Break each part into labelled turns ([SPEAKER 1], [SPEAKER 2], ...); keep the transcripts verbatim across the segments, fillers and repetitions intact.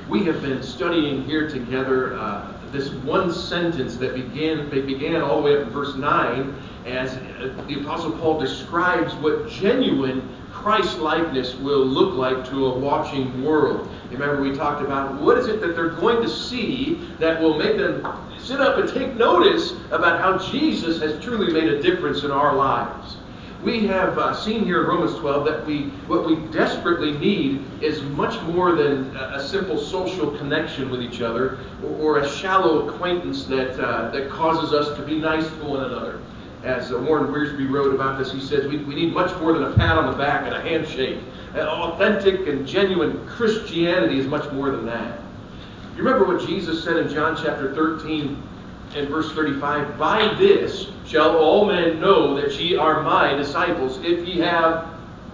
[SPEAKER 1] We have been studying here together uh, this one sentence that began, they began all the way up in verse nine as the Apostle Paul describes what genuine Christ-likeness will look like to a watching world. Remember, we talked about what is it that they're going to see that will make them sit up and take notice about how Jesus has truly made a difference in our lives. We have uh, seen here in Romans twelve that we what we desperately need is much more than a, a simple social connection with each other or, or a shallow acquaintance that uh, that causes us to be nice to one another. As uh, Warren Wiersbe wrote about this, he says we, we need much more than a pat on the back and a handshake. Uh, authentic and genuine Christianity is much more than that. You remember what Jesus said in John chapter thirteen and verse thirty-five? By this shall all men know that ye are my disciples, if ye have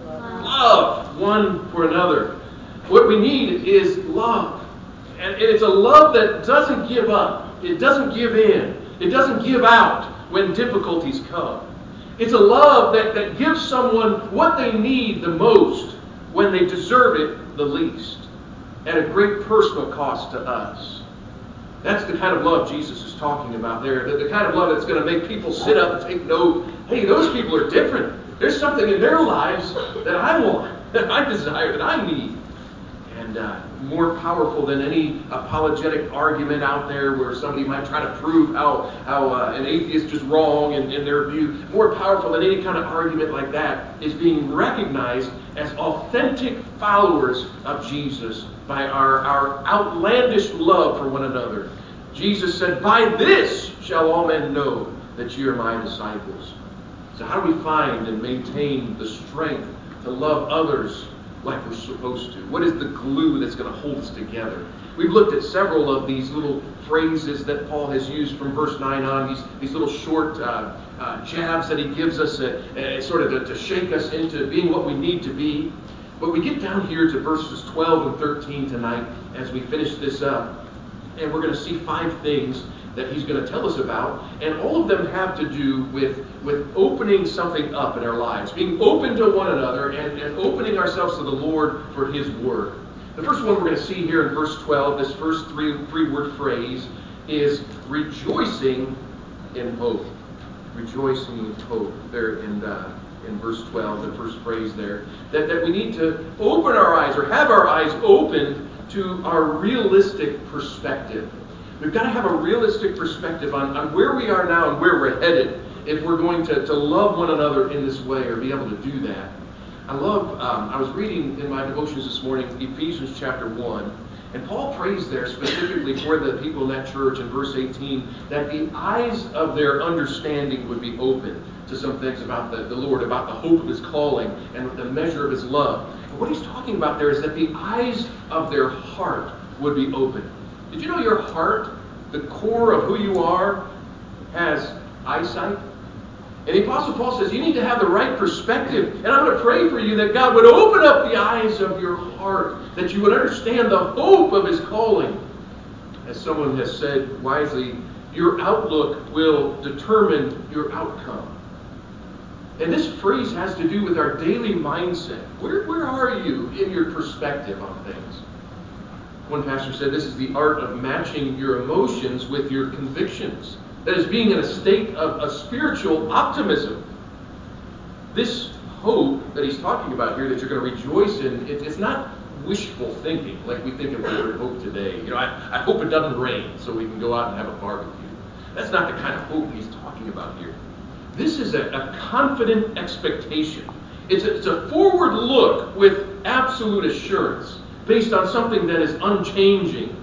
[SPEAKER 1] love one for another. What we need is love. And it's a love that doesn't give up. It doesn't give in. It doesn't give out when difficulties come. It's a love that, that gives someone what they need the most when they deserve it the least, at a great personal cost to us. That's the kind of love Jesus is talking about there. The, the kind of love that's going to make people sit up and take note. Hey, those people are different. There's something in their lives that I want, that I desire, that I need. And uh, more powerful than any apologetic argument out there where somebody might try to prove how, how uh, an atheist is wrong in, in their view. More powerful than any kind of argument like that is being recognized as authentic followers of Jesus by our, our outlandish love for one another. Jesus said, by this shall all men know that ye are my disciples. So how do we find and maintain the strength to love others like we're supposed to? What is the glue that's going to hold us together? We've looked at several of these little phrases that Paul has used from verse nine on, these, these little short uh, uh, jabs that he gives us uh, uh, sort of to, to shake us into being what we need to be. But we get down here to verses twelve and thirteen tonight as we finish this up. And we're going to see five things that he's going to tell us about. And all of them have to do with, with opening something up in our lives. Being open to one another and, and opening ourselves to the Lord for his word. The first one we're going to see here in verse twelve, this first three, three-word phrase, is rejoicing in hope. Rejoicing in hope. There in uh, in verse twelve, the first phrase there. That, that we need to open our eyes or have our eyes opened to our realistic perspective. We've got to have a realistic perspective on, on where we are now and where we're headed if we're going to, to love one another in this way or be able to do that. I love, um, I was reading in my devotions this morning Ephesians chapter one, and Paul prays there specifically for the people in that church in verse eighteen that the eyes of their understanding would be open to some things about the, the Lord, about the hope of his calling and the measure of his love. But what he's talking about there is that the eyes of their heart would be open. Did you know your heart, the core of who you are, has eyesight? And the Apostle Paul says you need to have the right perspective. And I'm going to pray for you that God would open up the eyes of your heart, that you would understand the hope of his calling. As someone has said wisely, your outlook will determine your outcome. And this phrase has to do with our daily mindset. Where, where are you in your perspective on things? One pastor said this is the art of matching your emotions with your convictions. That is, being in a state of a spiritual optimism. This hope that he's talking about here that you're going to rejoice in, it, it's not wishful thinking like we think of the word hope today. You know, I, I hope it doesn't rain so we can go out and have a barbecue. That's not the kind of hope he's talking about here. This is a, a confident expectation. It's a, it's a forward look with absolute assurance based on something that is unchanging.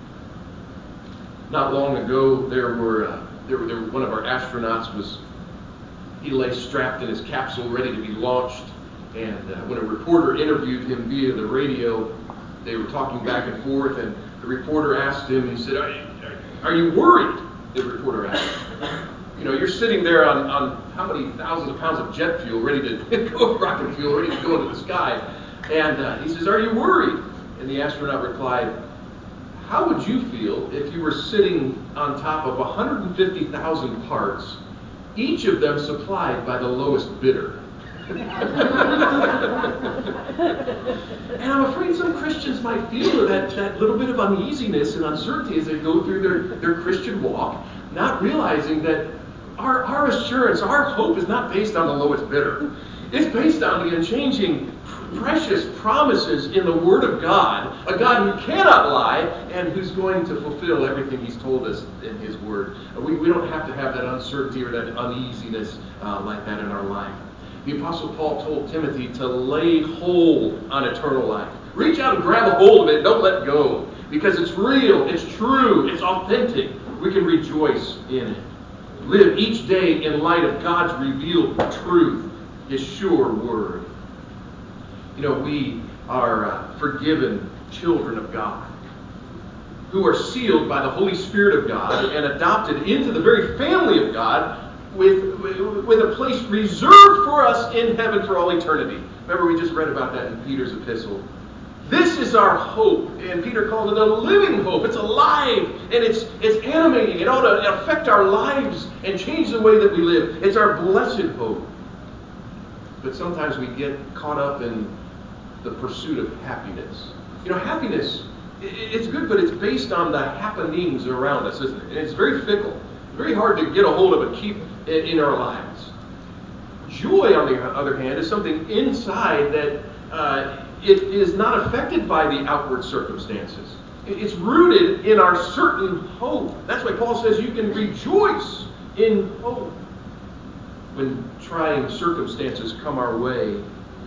[SPEAKER 1] Not long ago, there were, uh, there were, there were one of our astronauts was, he lay strapped in his capsule ready to be launched. And uh, when a reporter interviewed him via the radio, they were talking back and forth, and the reporter asked him, he said, are you, are you worried? The reporter asked him. You know, you're sitting there on, on how many thousands of pounds of jet fuel ready to go, rocket fuel ready to go into the sky. And uh, he says, are you worried? And the astronaut replied, how would you feel if you were sitting on top of one hundred fifty thousand parts, each of them supplied by the lowest bidder? And I'm afraid some Christians might feel that, that little bit of uneasiness and uncertainty as they go through their, their Christian walk, not realizing that our, our assurance, our hope is not based on the lowest bidder. It's based on the unchanging, precious promises in the Word of God, a God who cannot lie and who's going to fulfill everything He's told us in His Word. We, we don't have to have that uncertainty or that uneasiness uh, like that in our life. The Apostle Paul told Timothy to lay hold on eternal life. Reach out and grab a hold of it. Don't let go. Because it's real, it's true, it's authentic. We can rejoice in it. Live each day in light of God's revealed truth, His sure Word. You know, we are uh, forgiven children of God who are sealed by the Holy Spirit of God and adopted into the very family of God with, with a place reserved for us in heaven for all eternity. Remember, we just read about that in Peter's epistle. This is our hope, and Peter calls it a living hope. It's alive, and it's, it's animating. It ought to affect our lives and change the way that we live. It's our blessed hope. But sometimes we get caught up in the pursuit of happiness. You know, happiness, it's good, but it's based on the happenings around us, isn't it? And it's very fickle. Very hard to get a hold of and keep in our lives. Joy, on the other hand, is something inside that uh, it is not affected by the outward circumstances. It's rooted in our certain hope. That's why Paul says you can rejoice in hope. When trying circumstances come our way,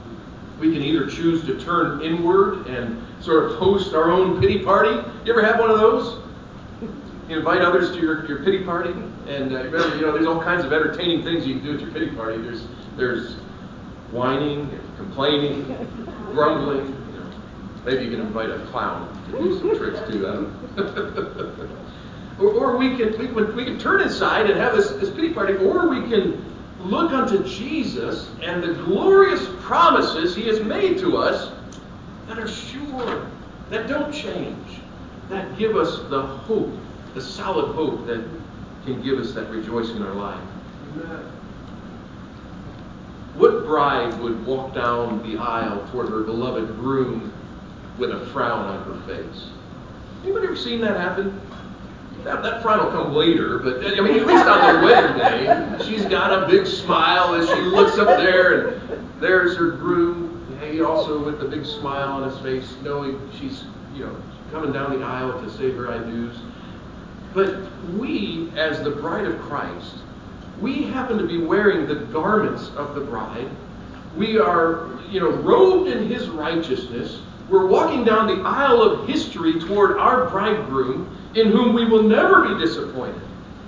[SPEAKER 1] we can either choose to turn inward and sort of host our own pity party. You ever have one of those? You invite others to your, your pity party, and uh, remember, you know, there's all kinds of entertaining things you can do at your pity party. There's there's whining, and complaining, grumbling. You know, maybe you can invite a clown to do some tricks too. I don't know. or, or we can we can we can turn inside and have this, this pity party, or we can look unto Jesus and the glorious promises He has made to us that are sure, that don't change, that give us the hope. The solid hope that can give us that rejoicing in our life. Amen. What bride would walk down the aisle toward her beloved groom with a frown on her face? Anybody ever seen that happen? That, that frown will come later, but I mean, at least on the wedding day, she's got a big smile as she looks up there, and there's her groom, he also with a big smile on his face, knowing she's, you know, coming down the aisle to say her I do's. But we, as the bride of Christ, we happen to be wearing the garments of the bride. We are, you know, robed in His righteousness. We're walking down the aisle of history toward our bridegroom, in whom we will never be disappointed.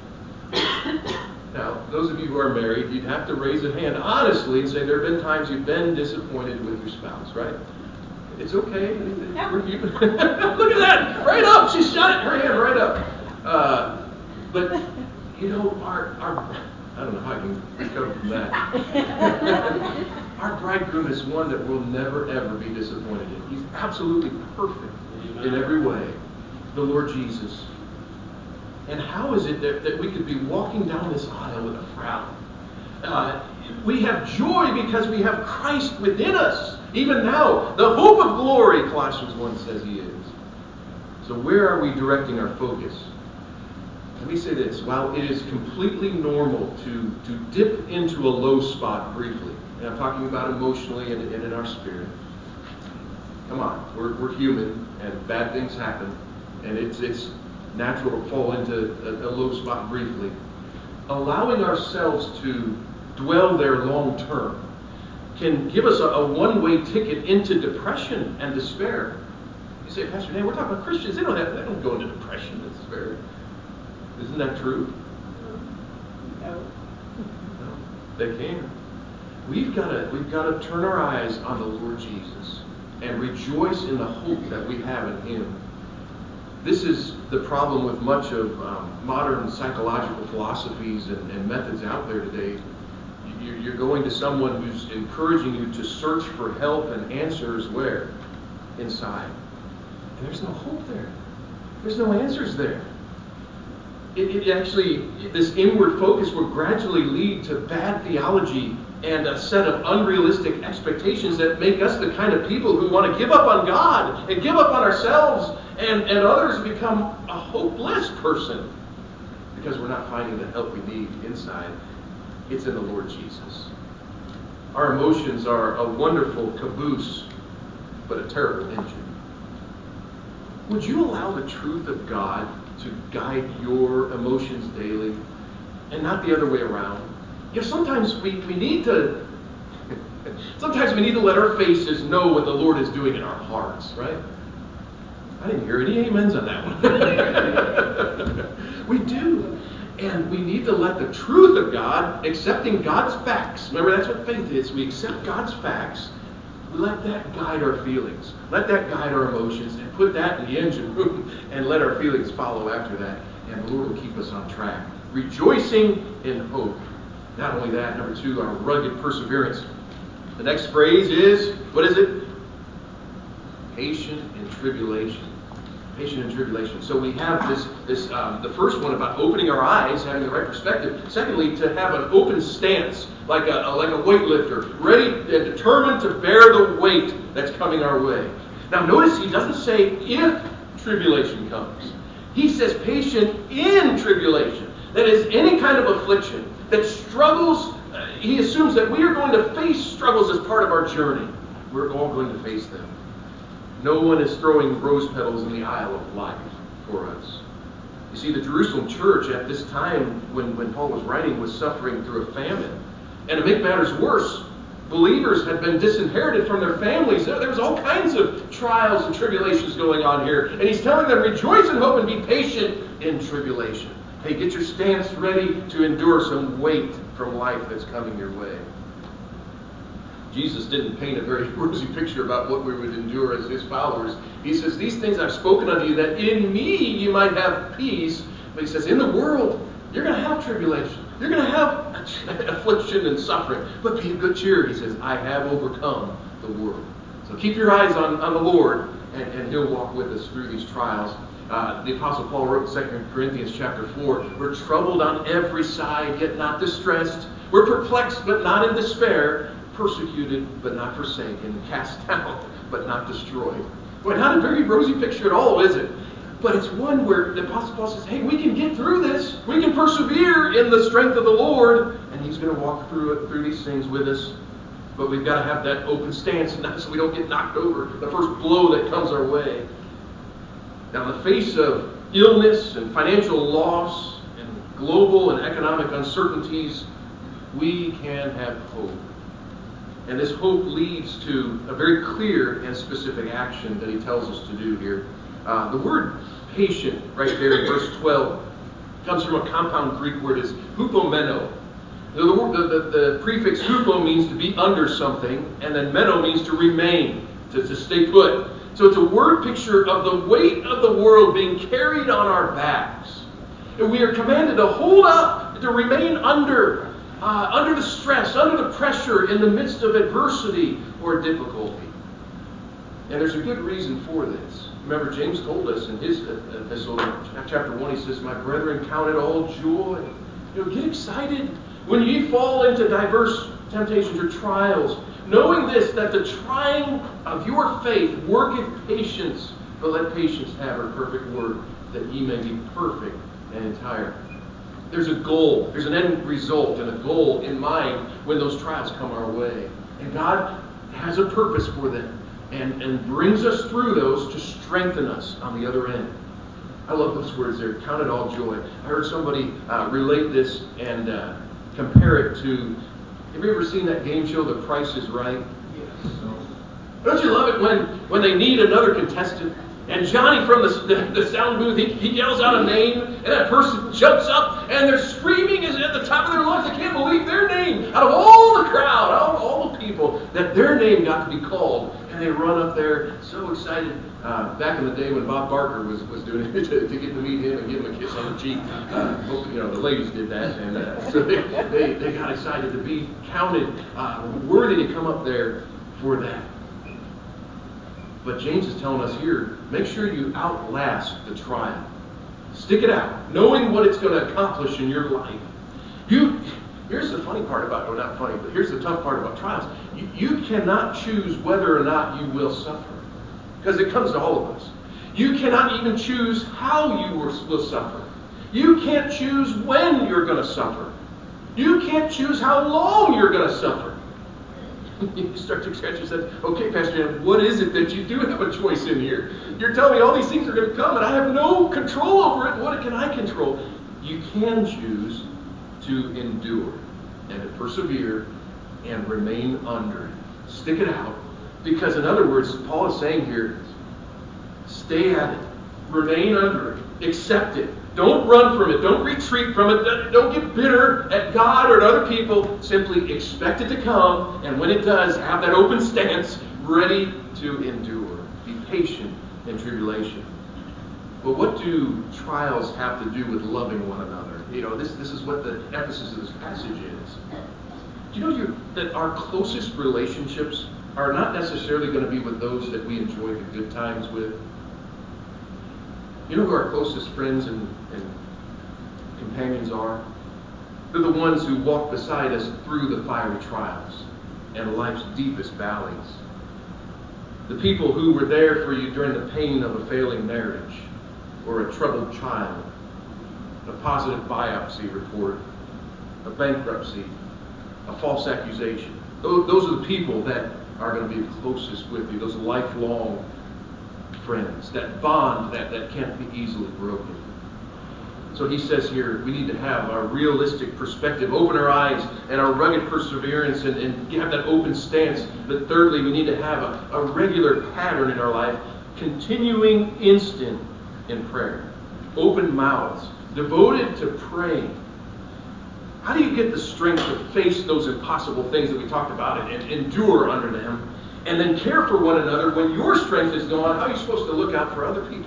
[SPEAKER 1] Now, those of you who are married, you'd have to raise a hand honestly and say there have been times you've been disappointed with your spouse, right? It's okay. Look at that, right up. She shot it, her hand right up. Uh, but, you know, our, our, I don't know how I can recover from that. Our bridegroom is one that will never, ever be disappointed in. He's absolutely perfect in every way, the Lord Jesus. And how is it that, that we could be walking down this aisle with a frown? Uh, we have joy because we have Christ within us. Even now, the hope of glory, Colossians one says He is. So where are we directing our focus? Let me say this. While it is completely normal to, to dip into a low spot briefly, and I'm talking about emotionally and, and in our spirit. Come on, we're, we're human, and bad things happen, and it's it's natural to fall into a, a low spot briefly. Allowing ourselves to dwell there long term can give us a, a one-way ticket into depression and despair. You say, Pastor Dan, we're talking about Christians. They don't have, they don't go into depression and despair. Isn't that true?
[SPEAKER 2] No.
[SPEAKER 1] No, they can. We've got to we've got to turn our eyes on the Lord Jesus and rejoice in the hope that we have in Him. This is the problem with much of um, modern psychological philosophies and, and methods out there today. You, you're going to someone who's encouraging you to search for help and answers where? Inside. And there's no hope there. There's no answers there. It, it actually, this inward focus will gradually lead to bad theology and a set of unrealistic expectations that make us the kind of people who want to give up on God and give up on ourselves, and, and others become a hopeless person because we're not finding the help we need inside. It's in the Lord Jesus. Our emotions are a wonderful caboose, but a terrible engine. Would you allow the truth of God to guide your emotions daily and not the other way around? You know, sometimes we, we need to sometimes we need to let our faces know what the Lord is doing in our hearts, right? I didn't hear any amens on that one. We do. And we need to let the truth of God, accepting God's facts. Remember, that's what faith is. We accept God's facts. We let that guide our feelings. Let that guide our emotions, and put that in the engine room and let our feelings follow after that. And the Lord will keep us on track. Rejoicing in hope. Not only that, number two, our rugged perseverance. The next phrase is, what is it? Patient in tribulation. Patient in tribulation. So we have this, this um, the first one about opening our eyes, having the right perspective. Secondly, to have an open stance, like a, a like a weightlifter, ready and determined to bear the weight that's coming our way. Now notice he doesn't say if tribulation comes. He says patient in tribulation. That is, any kind of affliction that struggles, uh, he assumes that we are going to face struggles as part of our journey. We're all going to face them. No one is throwing rose petals in the aisle of life for us. You see, the Jerusalem church at this time when, when Paul was writing was suffering through a famine. And to make matters worse, believers had been disinherited from their families. There was all kinds of trials and tribulations going on here. And he's telling them, rejoice in hope and be patient in tribulation. Hey, get your stance ready to endure some weight from life that's coming your way. Jesus didn't paint a very rosy picture about what we would endure as his followers. He says, these things I've spoken unto you, that in me you might have peace. But he says, in the world, you're going to have tribulation. You're going to have affliction and suffering. But be of good cheer. He says, I have overcome the world. So keep your eyes on, on the Lord, and, and he'll walk with us through these trials. Uh, the Apostle Paul wrote in Second Corinthians chapter four, we're troubled on every side, yet not distressed. We're perplexed, but not in despair. Persecuted, but not forsaken. Cast down, but not destroyed. Well, not a very rosy picture at all, is it? But it's one where the Apostle Paul says, hey, we can get through this. We can persevere in the strength of the Lord. And he's going to walk through it, through these things with us. But we've got to have that open stance so we don't get knocked over the first blow that comes our way. Now, in the face of illness and financial loss and global and economic uncertainties, we can have hope. And this hope leads to a very clear and specific action that he tells us to do here. Uh, the word patient, right there in verse twelve, comes from a compound Greek word, is hupomeno. The, the, the, the prefix hupo means to be under something, and then meno means to remain, to, to stay put. So it's a word picture of the weight of the world being carried on our backs. And we are commanded to hold up, to remain under. Uh, under the stress, under the pressure, in the midst of adversity or difficulty. And there's a good reason for this. Remember, James told us in his epistle, chapter one, he says, my brethren, count it all joy. You know, get excited when ye fall into diverse temptations or trials, knowing this, that the trying of your faith worketh patience, but let patience have her perfect work, that ye may be perfect and entire. There's a goal, there's an end result and a goal in mind when those trials come our way. And God has a purpose for them and, and brings us through those to strengthen us on the other end. I love those words there, count it all joy. I heard somebody uh, relate this and uh, compare it to, have you ever seen that game show, The Price is Right? Yes. Don't you love it when, when they need another contestant? And Johnny from the, the, the sound booth, he, he yells out a name, and that person jumps up, and they're screaming at the top of their lungs. They can't believe their name, out of all the crowd, out of all the people, that their name got to be called. And they run up there, so excited. Uh, back in the day when Bob Barker was, was doing it, to, to get to meet him and give him a kiss on the cheek. Uh, hope, you know, the ladies did that, and uh, so they, they, they got excited to be counted uh, worthy to come up there for that. But James is telling us here, make sure you outlast the trial. Stick it out, knowing what it's going to accomplish in your life. You, Here's the funny part about, or not funny, but here's the tough part about trials. You, you cannot choose whether or not you will suffer, because it comes to all of us. You cannot even choose how you will suffer. You can't choose when you're going to suffer. You can't choose how long you're going to suffer. You start to scratch yourself. Okay, Pastor Jan, what is it that you do have a choice in here? You're telling me all these things are going to come and I have no control over it. What can I control? You can choose to endure and to persevere and remain under it. Stick it out. Because in other words, Paul is saying here, stay at it. Remain under it. Accept it. Don't run from it. Don't retreat from it. Don't get bitter at God or at other people. Simply expect it to come. And when it does, have that open stance, ready to endure. Be patient in tribulation. But what do trials have to do with loving one another? You know, this, this is what the emphasis of this passage is. Do you know you're, that our closest relationships are not necessarily going to be with those that we enjoy the good times with? You know who our closest friends and, and companions are? They're the ones who walk beside us through the fiery trials and life's deepest valleys. The people who were there for you during the pain of a failing marriage or a troubled child, a positive biopsy report, a bankruptcy, a false accusation. Those, those are the people that are going to be the closest with you, those lifelong friends, that bond that, that can't be easily broken. So he says here, we need to have our realistic perspective, open our eyes and our rugged perseverance and, and have that open stance. But thirdly, we need to have a, a regular pattern in our life, continuing instant in prayer. Open mouths, devoted to praying. How do you get the strength to face those impossible things that we talked about and, and endure under them? And then care for one another when your strength is gone. How are you supposed to look out for other people?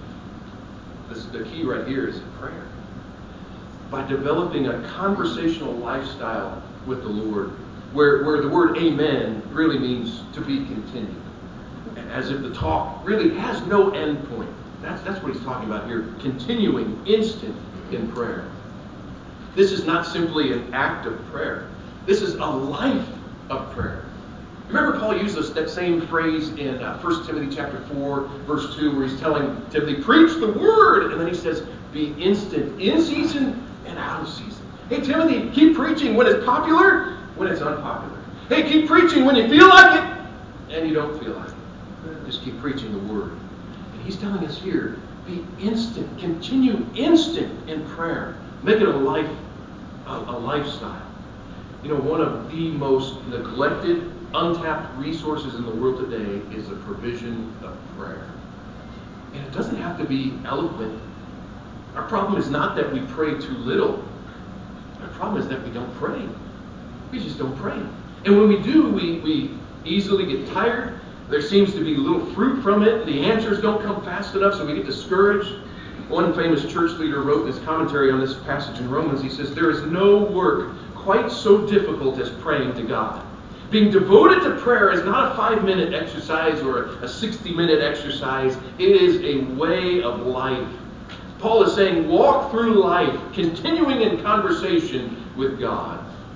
[SPEAKER 1] This, the key right here is prayer. By developing a conversational lifestyle with the Lord, where, where the word amen really means to be continued. As if the talk really has no end point. That's, that's what he's talking about here. Continuing instant in prayer. This is not simply an act of prayer. This is a life of prayer. Remember Paul used this, that same phrase in uh, First Timothy chapter four, verse two, where he's telling Timothy, preach the word. And then he says, be instant in season and out of season. Hey, Timothy, keep preaching when it's popular, when it's unpopular. Hey, keep preaching when you feel like it and you don't feel like it. Just keep preaching the word. And he's telling us here, be instant, continue instant in prayer. Make it a life, a, a lifestyle. You know, one of the most neglected, untapped resources in the world today is the provision of prayer. And it doesn't have to be eloquent. Our problem is not that we pray too little. Our problem is that we don't pray. We just don't pray. And when we do, we, we easily get tired. There seems to be little fruit from it. The answers don't come fast enough, so we get discouraged. One famous church leader wrote in his commentary on this passage in Romans, he says, there is no work quite so difficult as praying to God. Being devoted to prayer is not a five-minute exercise or a sixty-minute exercise. It is a way of life. Paul is saying, walk through life, continuing in conversation with God.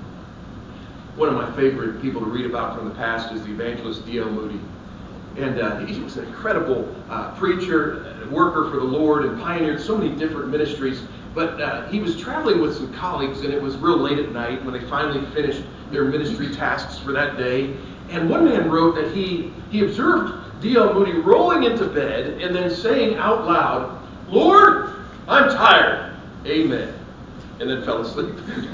[SPEAKER 1] One of my favorite people to read about from the past is the evangelist D L Moody. And uh, he was an incredible uh, preacher, worker for the Lord, and pioneered so many different ministries. But uh, he was traveling with some colleagues, and it was real late at night when they finally finished their ministry tasks for that day. And one man wrote that he, he observed D L Moody rolling into bed and then saying out loud, Lord, I'm tired. Amen. And then fell asleep.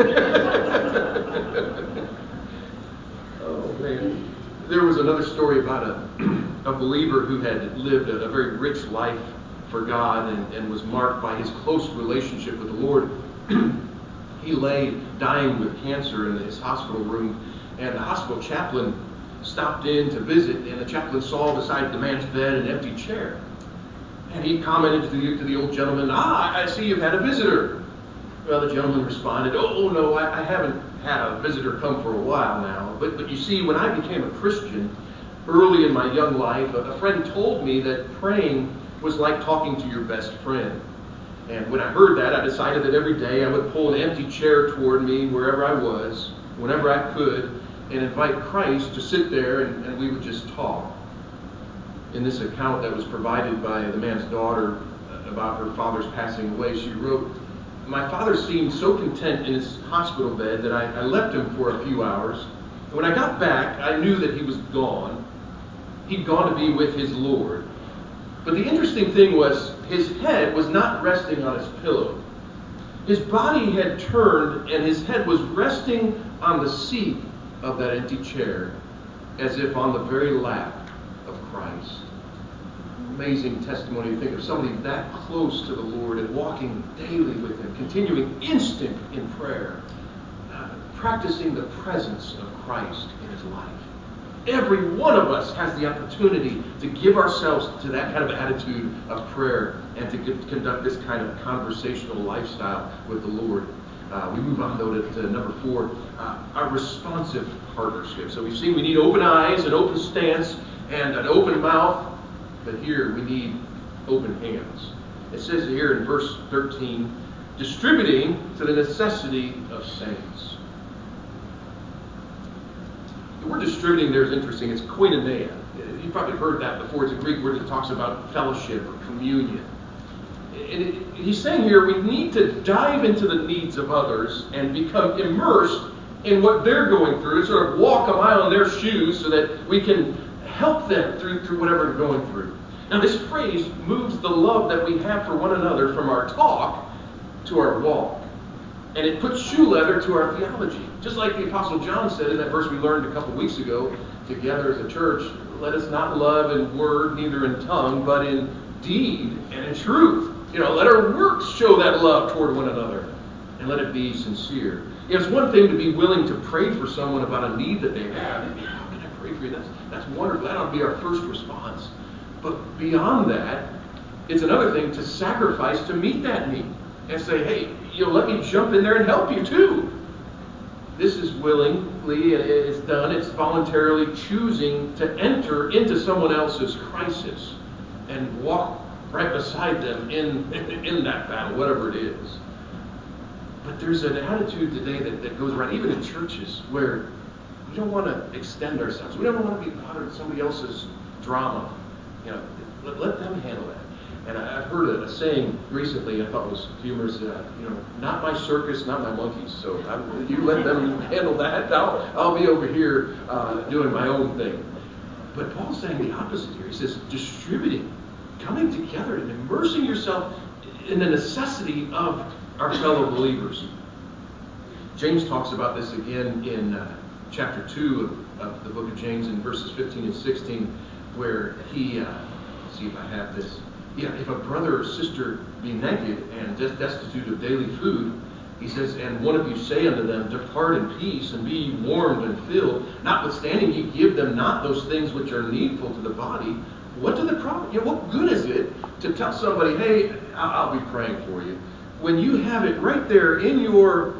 [SPEAKER 1] Oh, man. There was another story about a, a believer who had lived a, a very rich life for God and, and was marked by his close relationship with the Lord. He lay dying with cancer in his hospital room, and the hospital chaplain stopped in to visit, and the chaplain saw beside the man's bed an empty chair. And he commented to the, to the old gentleman, ah, I see you've had a visitor. Well, the gentleman responded, oh, no, I, I haven't had a visitor come for a while now. But, but you see, when I became a Christian, early in my young life, a, a friend told me that praying was like talking to your best friend. And when I heard that, I decided that every day I would pull an empty chair toward me wherever I was, whenever I could, and invite Christ to sit there, and, and we would just talk. In this account that was provided by the man's daughter about her father's passing away, she wrote, "My father seemed so content in his hospital bed that I, I left him for a few hours. And when I got back, I knew that he was gone. He'd gone to be with his Lord. But the interesting thing was, his head was not resting on his pillow. His body had turned, and his head was resting on the seat of that empty chair, as if on the very lap of Christ." Amazing testimony to think of somebody that close to the Lord and walking daily with Him, continuing instant in prayer, uh, practicing the presence of Christ in his life. Every one of us has the opportunity to give ourselves to that kind of attitude of prayer and to get, conduct this kind of conversational lifestyle with the Lord. Uh, we move on, though, to, to number four, uh, our responsive partnership. So we've seen we need open eyes, an open stance, and an open mouth. But here we need open hands. It says here in verse thirteen, distributing to the necessity of saints. The word distributing there is interesting. It's koinonia. You've probably heard that before. It's a Greek word that talks about fellowship or communion. And it, he's saying here we need to dive into the needs of others and become immersed in what they're going through, and sort of walk a mile in their shoes so that we can help them through, through whatever they're going through. Now, this phrase moves the love that we have for one another from our talk to our walk. And it puts shoe leather to our theology. Just like the Apostle John said in that verse we learned a couple weeks ago, together as a church, let us not love in word, neither in tongue, but in deed and in truth. You know, let our works show that love toward one another. And let it be sincere. It's one thing to be willing to pray for someone about a need that they have. How can I pray for you? That's, that's wonderful. That ought to be our first response. But beyond that, it's another thing to sacrifice to meet that need. And say, hey, you know, let me jump in there and help you too. This is willingly, it's done, it's voluntarily choosing to enter into someone else's crisis and walk right beside them in, in that battle, whatever it is. But there's an attitude today that, that goes around, even in churches, where we don't want to extend ourselves. We don't want to be bothered with somebody else's drama. You know, let, let them handle that. And I've heard a, a saying recently I thought was humorous. Uh, you know, not my circus, not my monkeys. So I'm, you let them handle that. I'll, I'll be over here uh, doing my own thing. But Paul's saying the opposite here. He says distributing, coming together and immersing yourself in the necessity of our fellow believers. James talks about this again in uh, chapter two of, of the book of James in verses fifteen and sixteen, where he, uh, let's see if I have this. Yeah, if a brother or sister be naked and destitute of daily food, he says, and one of you say unto them, depart in peace, and be ye warmed and filled, notwithstanding ye give them not those things which are needful to the body, what do the profit? You know, what good is it to tell somebody, hey, I'll be praying for you, when you have it right there in your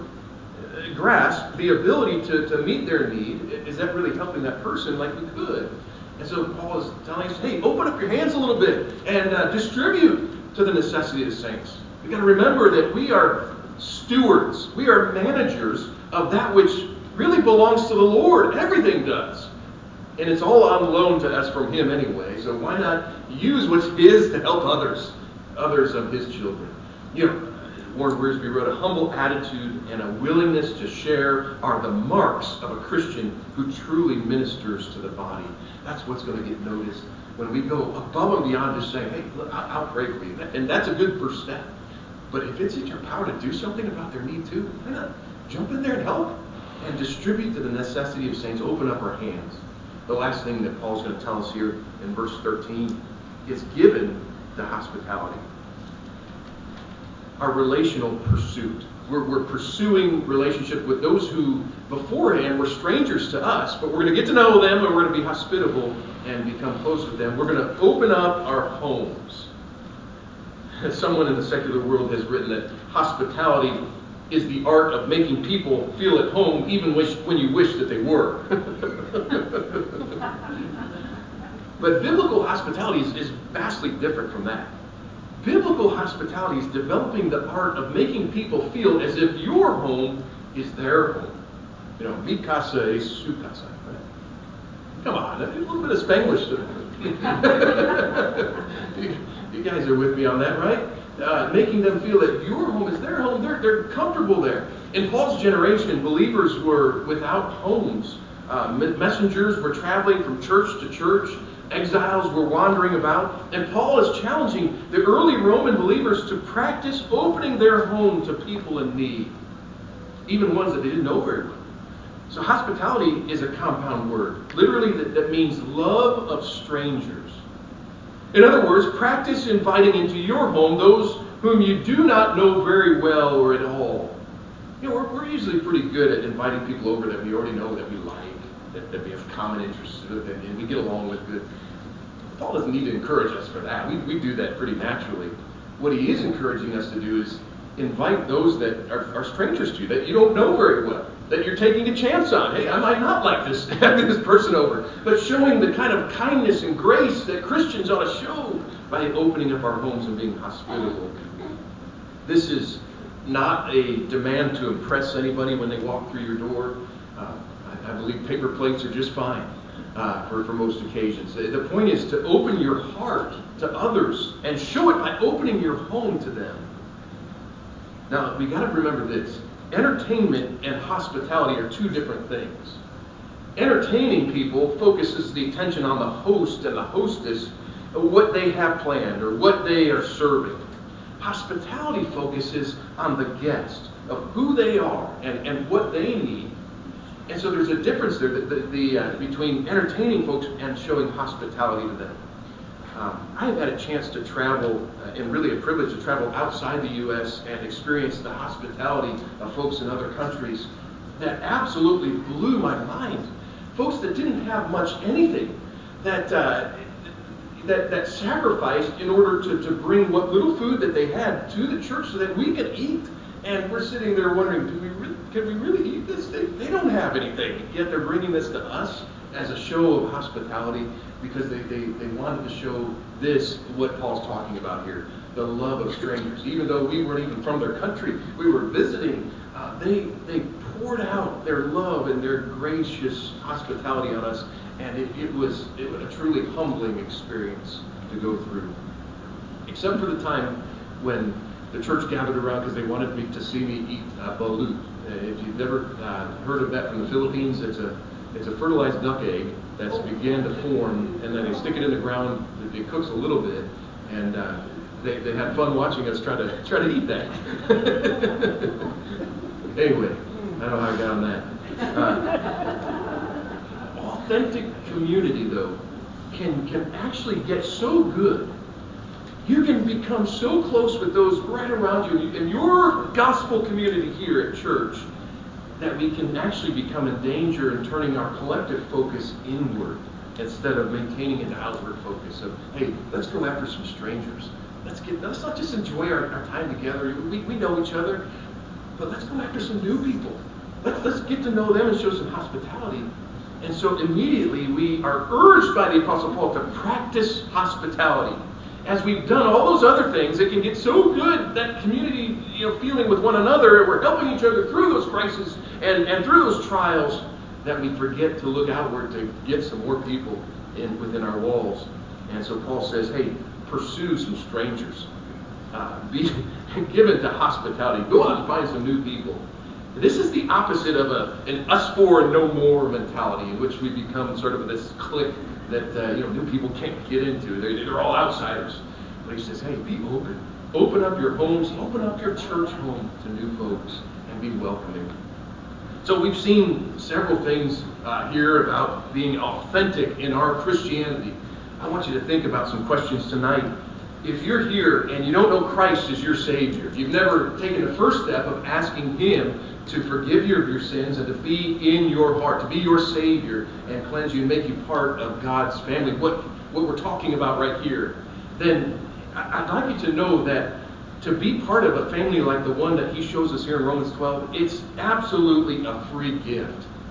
[SPEAKER 1] grasp, the ability to, to meet their need? Is that really helping that person like we could? And so Paul is telling us, hey, open up your hands a little bit and uh, distribute to the necessity of the saints. We've got to remember that we are stewards. We are managers of that which really belongs to the Lord. Everything does. And it's all on loan to us from Him anyway. So why not use what's His to help others, others of His children? You know, Warren Wiersbe wrote, a humble attitude and a willingness to share are the marks of a Christian who truly ministers to the body. That's what's going to get noticed when we go above and beyond just saying, hey, look, I'll pray for you. And that's a good first step. But if it's in your power to do something about their need too, why not jump in there and help and distribute to the necessity of saints? Open up our hands. The last thing that Paul's going to tell us here in verse thirteen is given to hospitality. Our relational pursuit. We're, we're pursuing relationship with those who beforehand were strangers to us, but we're going to get to know them and we're going to be hospitable and become close with them. We're going to open up our homes. Someone in the secular world has written that hospitality is the art of making people feel at home even wish, when you wish that they were. But biblical hospitality is, is vastly different from that. Biblical biblical hospitality is developing the art of making people feel as if your home is their home. You know, mi casa es su casa. Right? Come on, a little bit of Spanglish. you, you guys are with me on that, right? Uh, making them feel that your home is their home. They're, they're comfortable there. In Paul's generation, believers were without homes. Uh, messengers were traveling from church to church. Exiles were wandering about. And Paul is challenging the early Roman believers to practice opening their home to people in need, even ones that they didn't know very well. So hospitality is a compound word. Literally, that, that means love of strangers. In other words, practice inviting into your home those whom you do not know very well or at all. You know, we're, we're usually pretty good at inviting people over that we already know that we like, that, that we have common interests with, and, and we get along with good. Paul doesn't need to encourage us for that. We, we do that pretty naturally. What he is encouraging us to do is invite those that are, are strangers to you, that you don't know very well, that you're taking a chance on. Hey, I might not like this, having this person over. But showing the kind of kindness and grace that Christians ought to show by opening up our homes and being hospitable. This is not a demand to impress anybody when they walk through your door. Uh, I, I believe paper plates are just fine uh, for, for most occasions. The point is to open your heart to others and show it by opening your home to them. Now, we got to remember this. Entertainment and hospitality are two different things. Entertaining people focuses the attention on the host and the hostess, what they have planned or what they are serving. Hospitality focuses on the guest, of who they are and, and what they need. And so there's a difference there the, the, the, uh, between entertaining folks and showing hospitality to them. Um, I have had a chance to travel, uh, and really a privilege to travel outside the U S and experience the hospitality of folks in other countries that absolutely blew my mind. Folks that didn't have much anything, that uh, that, that sacrificed in order to, to bring what little food that they had to the church so that we could eat. And we're sitting there wondering, do we really, can we really eat this? They, they don't have anything, yet they're bringing this to us as a show of hospitality because they, they, they wanted to show this, what Paul's talking about here, the love of strangers. Even though we weren't even from their country, we were visiting, uh, they, they poured out their love and their gracious hospitality on us, and it, it, was, it was a truly humbling experience to go through. Except for the time when the church gathered around because they wanted me to see me eat uh, balut. Uh, if you've never uh, heard of that from the Philippines, it's a it's a fertilized duck egg that's began to form, and then they stick it in the ground. It, it cooks a little bit, and uh, they they had fun watching us try to try to eat that. Anyway, I don't know how I got on that. Uh, authentic community, though, can can actually get so good. You can become so close with those right around you in your gospel community here at church that we can actually become in danger in turning our collective focus inward instead of maintaining an outward focus of, hey, let's go after some strangers. Let's get let's not just enjoy our, our time together. We, we know each other, but let's go after some new people. Let's, let's get to know them and show some hospitality. And so immediately we are urged by the Apostle Paul to practice hospitality. As we've done all those other things, it can get so good, that community, you know, feeling with one another, we're helping each other through those crises and, and through those trials, that we forget to look outward to get some more people in within our walls. And so Paul says, hey, pursue some strangers. Uh, be given to hospitality. Go out and find some new people. This is the opposite of a, an us four and no more mentality, in which we become sort of this clique that uh, you know new people can't get into. They're, they're all outsiders. But he says, hey, be open. Open up your homes. Open up your church home to new folks and be welcoming. So we've seen several things uh, here about being authentic in our Christianity. I want you to think about some questions tonight. If you're here and you don't know Christ as your Savior, if you've never taken the first step of asking Him to forgive you of your sins and to be in your heart, to be your Savior and cleanse you and make you part of God's family, what, what we're talking about right here, then I'd like you to know that to be part of a family like the one that He shows us here in Romans twelve, it's absolutely a free gift.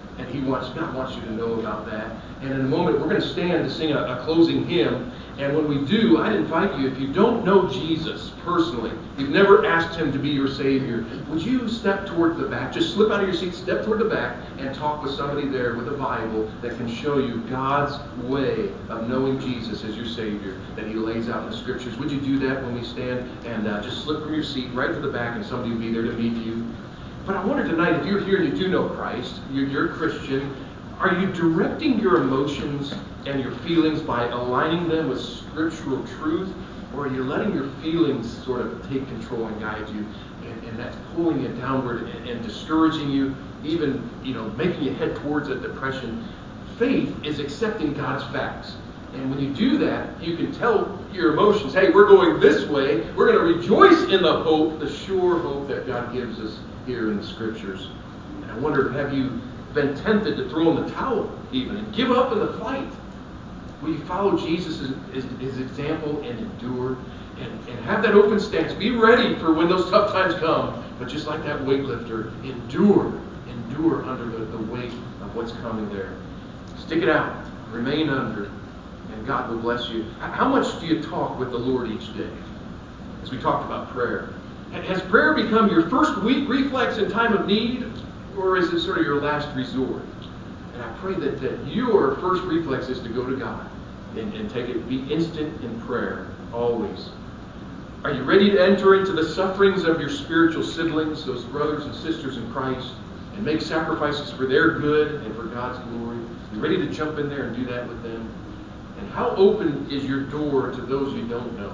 [SPEAKER 1] And He wants, God wants you to know about that. And in a moment, we're going to stand to sing a, a closing hymn. And when we do, I'd invite you, if you don't know Jesus personally, you've never asked Him to be your Savior, would you step toward the back? Just slip out of your seat, step toward the back, and talk with somebody there with a Bible that can show you God's way of knowing Jesus as your Savior that He lays out in the Scriptures. Would you do that when we stand? And uh, just slip from your seat right to the back, and somebody will be there to meet you. But I wonder tonight, if you're here and you do know Christ, you're, you're a Christian, are you directing your emotions and your feelings by aligning them with scriptural truth? Or are you letting your feelings sort of take control and guide you? And, and that's pulling you downward and, and discouraging you, even, you know, making you head towards a depression. Faith is accepting God's facts. And when you do that, you can tell your emotions, hey, we're going this way. We're going to rejoice in the hope, the sure hope that God gives us here in the Scriptures. And I wonder, have you been tempted to throw in the towel even and give up in the fight? Will you follow Jesus' his, his example and endure and, and have that open stance? Be ready for when those tough times come. But just like that weightlifter, endure. Endure under the, the weight of what's coming there. Stick it out. Remain under. And God will bless you. How much do you talk with the Lord each day? As we talked about prayer. Has prayer become your first weak reflex in time of need? Or is it sort of your last resort? And I pray that, that your first reflex is to go to God and, and take it, be instant in prayer, always. Are you ready to enter into the sufferings of your spiritual siblings, those brothers and sisters in Christ, and make sacrifices for their good and for God's glory? Are you ready to jump in there and do that with them? And how open is your door to those you don't know?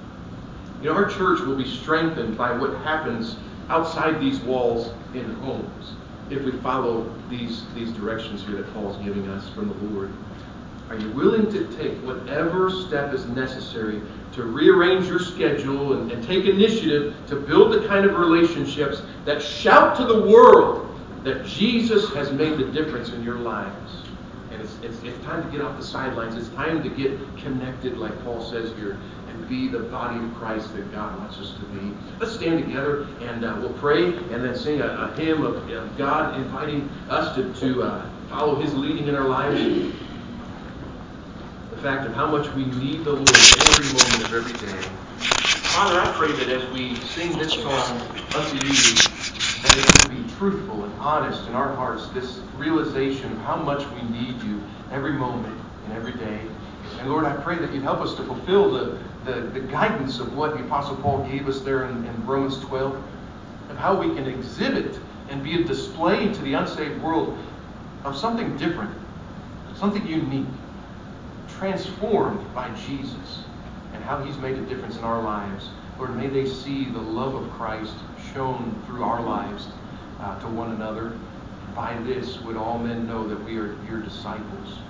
[SPEAKER 1] You know, our church will be strengthened by what happens outside these walls in homes if we follow these, these directions here that Paul's giving us from the Lord. Are you willing to take whatever step is necessary to rearrange your schedule and, and take initiative to build the kind of relationships that shout to the world that Jesus has made the difference in your lives? And it's, it's, it's time to get off the sidelines. It's time to get connected, like Paul says here, and be the body of Christ that God wants us to be. Let's stand together and uh, we'll pray and then sing a, a hymn of, of God inviting us to, to uh, follow His leading in our lives. The fact of how much we need the Lord every moment of every day. Father, I pray that as we sing this song unto you, that it will be truthful and honest in our hearts, this realization of how much we need you every moment and every day. And Lord, I pray that you'd help us to fulfill the, the, the guidance of what the Apostle Paul gave us there in, in Romans twelve, of how we can exhibit and be a display to the unsaved world of something different, something unique, transformed by Jesus, and how He's made a difference in our lives. Lord, may they see the love of Christ shown through our lives uh, to one another. By this would all men know that we are your disciples.